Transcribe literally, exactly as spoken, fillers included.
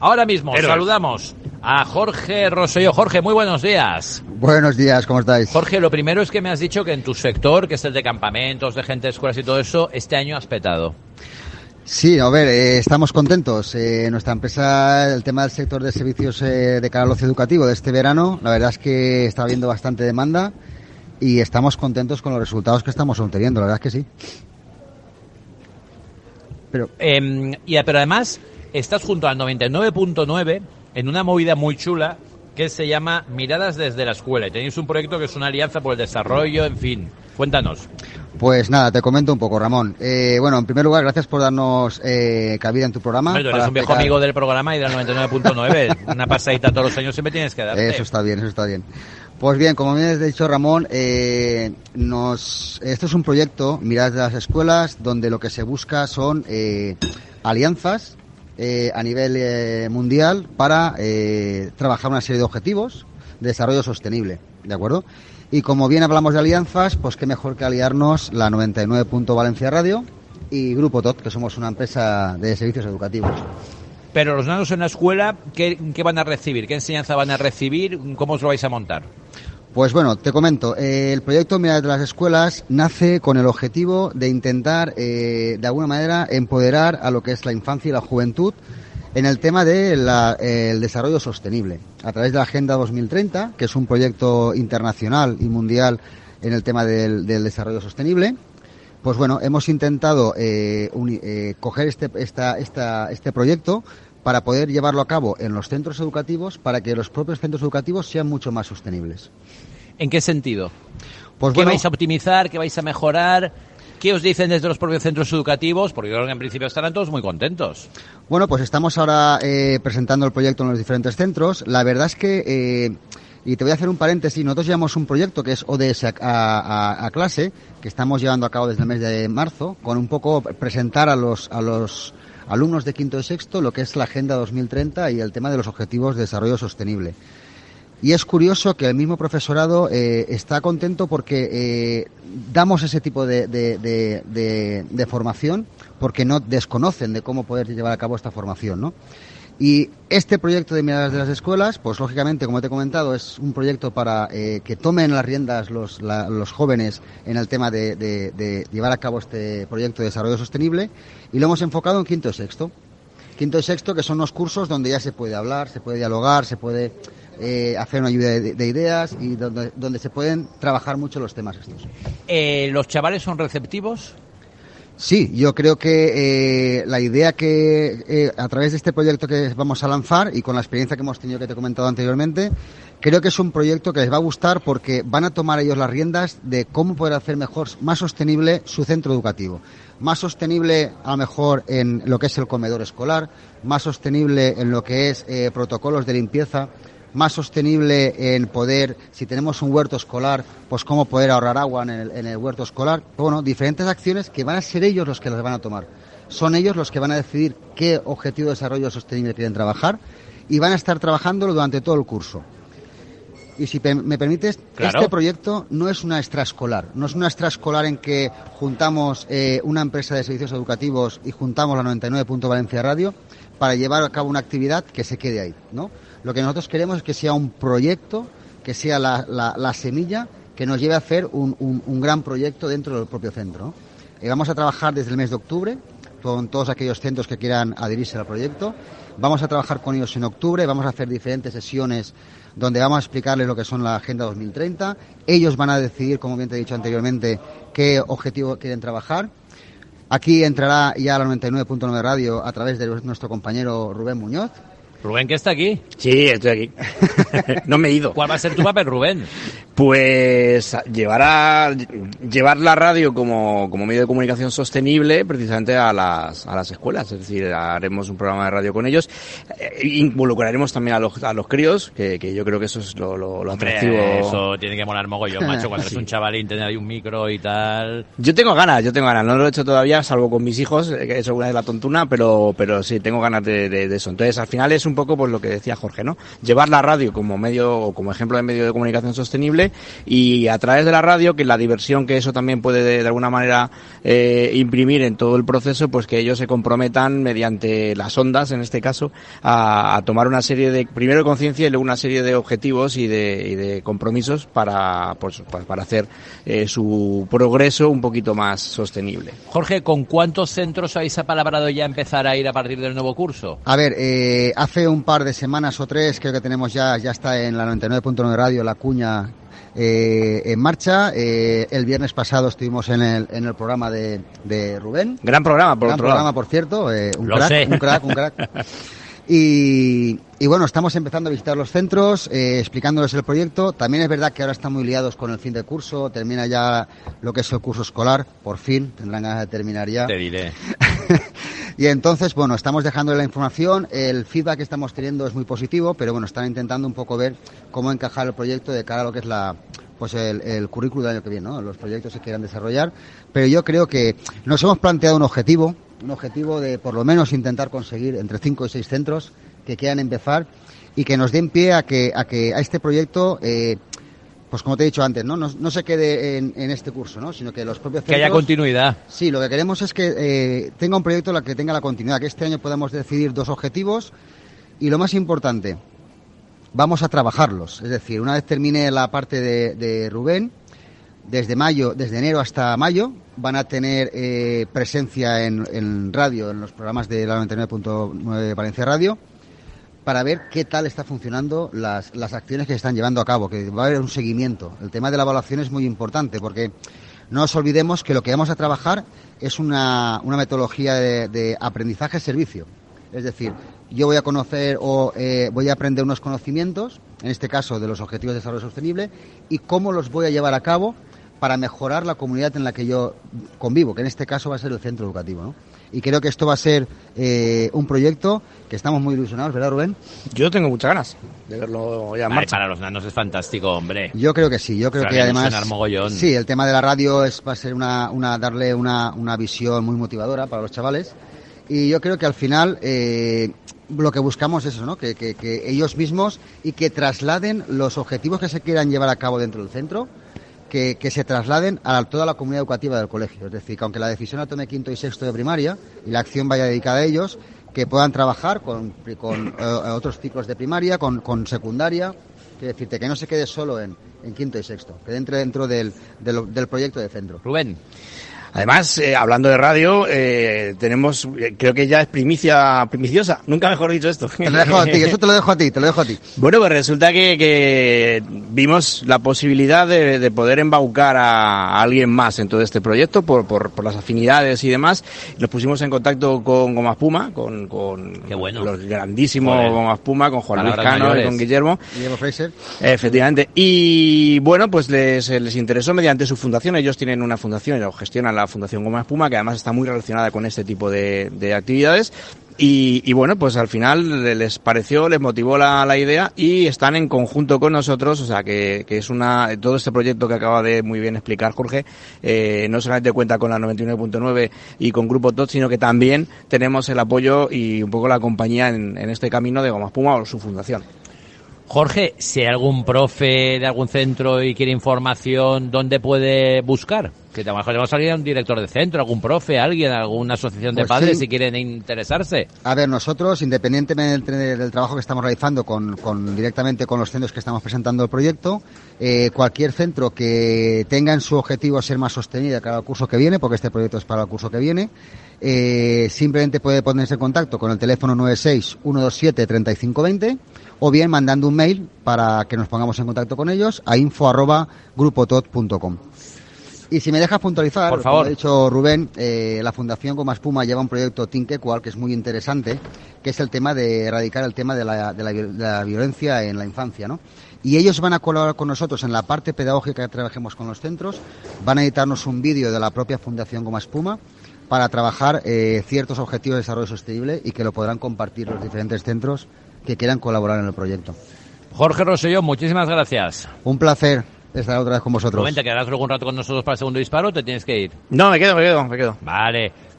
Ahora mismo Pero... saludamos a Jorge Rosselló. Jorge, muy buenos días. Buenos días, ¿cómo estáis? Jorge, lo primero es que me has dicho que en tu sector, que es el de campamentos, de gente de escuelas y todo eso, este año has petado. Sí, a ver, eh, estamos contentos. Eh, nuestra empresa, el tema del sector de servicios eh, de cara al ocio educativo de este verano, la verdad es que está habiendo bastante demanda y estamos contentos con los resultados que estamos obteniendo, la verdad es que sí. Pero, eh, y, pero además, estás junto al noventa y nueve punto nueve en una movida muy chula que se llama Miradas desde la Escuela. Y tenéis un proyecto que es una alianza por el desarrollo, en fin. Cuéntanos. Pues nada, te comento un poco, Ramón. Eh, bueno, en primer lugar, gracias por darnos eh, cabida en tu programa. Bueno, eres un viejo explicar... amigo del programa y del noventa y nueve punto nueve. Una pasadita todos los años siempre tienes que darte. Eso está bien, eso está bien. Pues bien, como bien has dicho, Ramón, eh, nos, esto es un proyecto, Miradas de las Escuelas, donde lo que se busca son eh, alianzas eh, a nivel eh, mundial para eh, trabajar una serie de objetivos de desarrollo sostenible, ¿de acuerdo? Y como bien hablamos de alianzas, pues qué mejor que aliarnos la noventa y nueve punto Valencia Radio y Grupo T O T, que somos una empresa de servicios educativos. Pero los nanos en la escuela, ¿qué, qué van a recibir? ¿Qué enseñanza van a recibir? ¿Cómo os lo vais a montar? Pues bueno, te comento, eh, el proyecto Miradas de las Escuelas nace con el objetivo de intentar, eh, de alguna manera, empoderar a lo que es la infancia y la juventud en el tema del de desarrollo sostenible, a través de la Agenda dos mil treinta, que es un proyecto internacional y mundial en el tema del, del desarrollo sostenible. Pues bueno, hemos intentado eh, uni, eh, coger este, esta, esta, este proyecto para poder llevarlo a cabo en los centros educativos, para que los propios centros educativos sean mucho más sostenibles. ¿En qué sentido? Pues ¿Qué bueno, vais a optimizar? ¿Qué vais a mejorar? ¿Qué os dicen desde los propios centros educativos? Porque yo creo que en principio estarán todos muy contentos. Bueno, pues estamos ahora eh, presentando el proyecto en los diferentes centros. La verdad es que, eh, y te voy a hacer un paréntesis, nosotros llevamos un proyecto que es O D S a, a, a clase, que estamos llevando a cabo desde el mes de marzo, con un poco presentar a los, a los alumnos de quinto y sexto lo que es la Agenda dos mil treinta y el tema de los objetivos de desarrollo sostenible. Y es curioso que el mismo profesorado eh, está contento porque eh, damos ese tipo de, de, de, de, de formación porque no desconocen de cómo poder llevar a cabo esta formación, ¿no? Y este proyecto de Miradas de las Escuelas, pues lógicamente, como te he comentado, es un proyecto para eh, que tomen las riendas los, la, los jóvenes en el tema de, de, de llevar a cabo este proyecto de desarrollo sostenible, y lo hemos enfocado en quinto y sexto. Quinto y sexto, que son los cursos donde ya se puede hablar, se puede dialogar, se puede eh, hacer una lluvia de, de ideas y donde, donde se pueden trabajar mucho los temas estos. Eh, ¿Los chavales son receptivos? Sí, yo creo que eh, la idea que eh, a través de este proyecto que vamos a lanzar y con la experiencia que hemos tenido que te he comentado anteriormente, creo que es un proyecto que les va a gustar porque van a tomar ellos las riendas de cómo poder hacer mejor, más sostenible su centro educativo. Más sostenible a lo mejor en lo que es el comedor escolar, más sostenible en lo que es eh, protocolos de limpieza, más sostenible en poder, si tenemos un huerto escolar, pues cómo poder ahorrar agua en el, en el huerto escolar. Bueno, diferentes acciones que van a ser ellos los que las van a tomar. Son ellos los que van a decidir qué objetivo de desarrollo sostenible quieren trabajar y van a estar trabajándolo durante todo el curso. Y si me permites, claro, este proyecto no es una extraescolar, no es una extraescolar en que juntamos eh, una empresa de servicios educativos y juntamos la noventa y nueve punto Valencia Radio para llevar a cabo una actividad que se quede ahí, ¿no? Lo que nosotros queremos es que sea un proyecto, que sea la, la, la semilla que nos lleve a hacer un, un, un gran proyecto dentro del propio centro, ¿no? Y vamos a trabajar desde el mes de octubre con todos aquellos centros que quieran adherirse al proyecto. Vamos a trabajar con ellos en octubre, vamos a hacer diferentes sesiones donde vamos a explicarles lo que son la Agenda dos mil treinta. Ellos van a decidir, como bien te he dicho anteriormente, qué objetivo quieren trabajar. Aquí entrará ya la noventa y nueve punto nueve Radio a través de nuestro compañero Rubén Muñoz. Rubén, ¿que está aquí? Sí, estoy aquí. No me he ido. ¿Cuál va a ser tu papel, Rubén? Pues llevar, a, llevar la radio como, como medio de comunicación sostenible precisamente a las, a las escuelas. Es decir, haremos un programa de radio con ellos. Eh, involucraremos también a los, a los críos, que, que yo creo que eso es lo, lo, lo atractivo. Hombre, eso tiene que molar mogollón, macho. Cuando sí. eres un chavalín, tener ahí un micro y tal. Yo tengo ganas, yo tengo ganas. No lo he hecho todavía, salvo con mis hijos, que he hecho alguna vez la tontuna, pero, pero sí, tengo ganas de, de, de eso. Entonces, al final es un poco pues lo que decía Jorge, ¿no? Llevar la radio como medio o como ejemplo de medio de comunicación sostenible sostenible, y a través de la radio, que la diversión que eso también puede de, de alguna manera eh, imprimir en todo el proceso, pues que ellos se comprometan mediante las ondas, en este caso, a, a tomar una serie de, primero de conciencia y luego una serie de objetivos y de, y de compromisos para, pues, para hacer eh, su progreso un poquito más sostenible. Jorge, ¿con cuántos centros habéis apalabrado ya empezar a ir a partir del nuevo curso? A ver, eh, hace un par de semanas o tres creo que tenemos ya, ya está en la noventa y nueve punto nueve Radio la cuña eh, en marcha. Eh, el viernes pasado estuvimos en el, en el programa de, de Rubén. Gran programa, por Gran otro programa, lado. por cierto. Eh, un, Lo crack, sé. un crack, un crack, Y, y bueno, estamos empezando a visitar los centros, eh, explicándoles el proyecto. También es verdad que ahora están muy liados con el fin de curso, termina ya lo que es el curso escolar, por fin, tendrán ganas de terminar ya. Te diré. Y entonces, bueno, estamos dejándole la información, el feedback que estamos teniendo es muy positivo, pero bueno, están intentando un poco ver cómo encajar el proyecto de cara a lo que es la pues el, el currículo del año que viene, ¿no? Los proyectos que quieran desarrollar. Pero yo creo que nos hemos planteado un objetivo, un objetivo de por lo menos intentar conseguir entre cinco y seis centros que quieran empezar y que nos den pie a que a que a este proyecto, eh, pues como te he dicho antes, no no, no se quede en, en este curso, ¿no? Sino que los propios centros... Que haya continuidad. Sí, lo que queremos es que eh, tenga un proyecto la que tenga la continuidad, que este año podamos decidir dos objetivos y lo más importante, vamos a trabajarlos. Es decir, una vez termine la parte de, de Rubén, desde mayo, desde enero hasta mayo, van a tener eh, presencia en, en radio, en los programas de la noventa y nueve punto nueve Valencia Radio, para ver qué tal está funcionando las, las acciones que se están llevando a cabo, que va a haber un seguimiento. El tema de la evaluación es muy importante porque no nos olvidemos que lo que vamos a trabajar es una, una metodología de, de aprendizaje-servicio. Es decir, yo voy a conocer o eh, voy a aprender unos conocimientos, en este caso de los Objetivos de Desarrollo Sostenible, y cómo los voy a llevar a cabo para mejorar la comunidad en la que yo convivo, que en este caso va a ser el centro educativo, ¿no? Y creo que esto va a ser eh, un proyecto que estamos muy ilusionados, ¿verdad, Rubén? Yo tengo muchas ganas de verlo ya en Ay, marcha. para los nanos es fantástico, hombre. Yo creo que sí, yo creo Se que van a además ilusionar mogollón. sí, el tema de la radio es va a ser una, una darle una, una visión muy motivadora para los chavales y yo creo que al final eh, lo que buscamos es eso, ¿no? Que, que, que ellos mismos y que trasladen los objetivos que se quieran llevar a cabo dentro del centro. Que, que se trasladen a toda la comunidad educativa del colegio. Es decir, que aunque la decisión la tome quinto y sexto de primaria y la acción vaya dedicada a ellos, que puedan trabajar con, con eh, otros ciclos de primaria, con, con secundaria. Quiero decirte, que no se quede solo en, en quinto y sexto, que entre dentro del, del, del proyecto de centro. Rubén. Además, eh, hablando de radio, eh, tenemos, eh, creo que ya es primicia, primiciosa, nunca mejor dicho esto. Te lo dejo a ti, eso te lo dejo a ti, te lo dejo a ti. Bueno, pues resulta que, que vimos la posibilidad de, de poder embaucar a, a alguien más en todo este proyecto por, por, por las afinidades y demás. Nos pusimos en contacto con Goma Espuma, con, con Qué bueno. los grandísimos Joder. Goma Espuma, con Juan Luis Palabras Cano y mayores. con Guillermo. Guillermo Fraser. Efectivamente. Y bueno, pues les, les interesó mediante su fundación. Ellos tienen una fundación y lo gestionan la Fundación Goma Espuma, que además está muy relacionada con este tipo de, de actividades. Y, y bueno, pues al final les pareció, les motivó la, la idea y están en conjunto con nosotros, o sea que, que es una, todo este proyecto que acaba de muy bien explicar Jorge, eh, no solamente cuenta con la noventa y nueve punto nueve y con Grupo T O T, sino que también tenemos el apoyo y un poco la compañía en, en este camino de Goma Espuma o su fundación. Jorge, si hay algún profe de algún centro y quiere información, ¿dónde puede buscar? Que a lo mejor le va a salir a un director de centro, algún profe, alguien, alguna asociación de Pues padres sí. si quieren interesarse. A ver, nosotros, independientemente del, del trabajo que estamos realizando con, con directamente con los centros que estamos presentando el proyecto, eh, cualquier centro que tenga en su objetivo ser más sostenible cada el curso que viene, porque este proyecto es para el curso que viene, eh, simplemente puede ponerse en contacto con el teléfono nueve seis uno dos siete tres cinco dos cero o bien mandando un mail para que nos pongamos en contacto con ellos a info arroba grupotot punto com. Y si me dejas puntualizar, Por como favor. ha dicho Rubén, eh, la Fundación Goma Espuma lleva un proyecto Think Equal que es muy interesante, que es el tema de erradicar el tema de la, de la, de la violencia en la infancia, ¿no? Y ellos van a colaborar con nosotros en la parte pedagógica que trabajemos con los centros, van a editarnos un vídeo de la propia Fundación Goma Espuma para trabajar eh, ciertos objetivos de desarrollo sostenible y que lo podrán compartir los diferentes centros que quieran colaborar en el proyecto. Jorge Rosselló, muchísimas gracias. Un placer estar otra vez con vosotros. Rubén, ¿te quedarás luego un rato con nosotros para el segundo disparo o te tienes que ir? No, me quedo, me quedo, me quedo. Vale.